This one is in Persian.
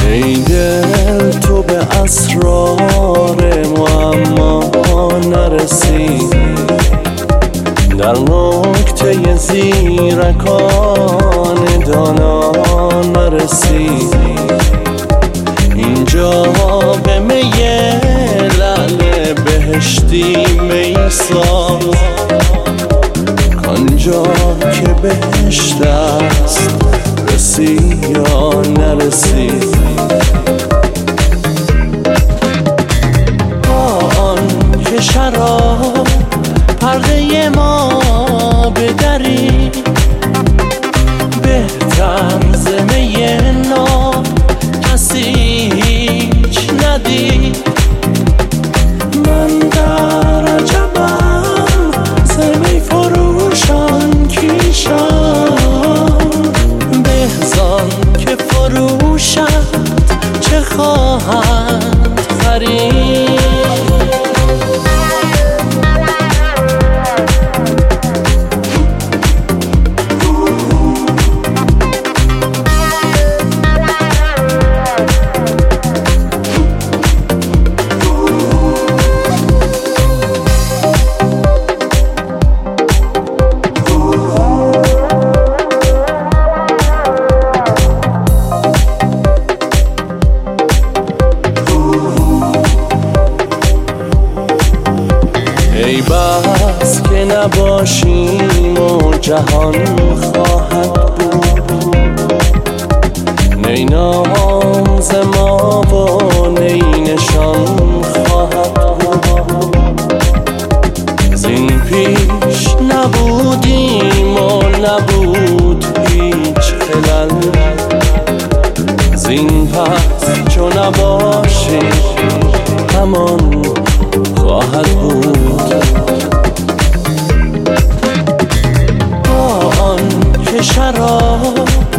ای دل تو به اسرار معما نرسی، در نکته زیرکان دانا نرسی. اینجا به می لعل بهشتی میساز، کانجا که بهشت است رسی یا نرسی. آن که شراب پرده ما بدری، بهتر ز می ناب کسی هیچ ندید. من در عجبم ز می فروشان کیشان، بهزان که فروشد چه خواهند خرید. ای بس که نباشیم و جهان خواهد بود، نی نام ز ما و نی نشان خواهد بود. زین پیش نبودیم و نبود هیچ خلل، زین پس چو نباشیم همان خواهد بود. آن که شراب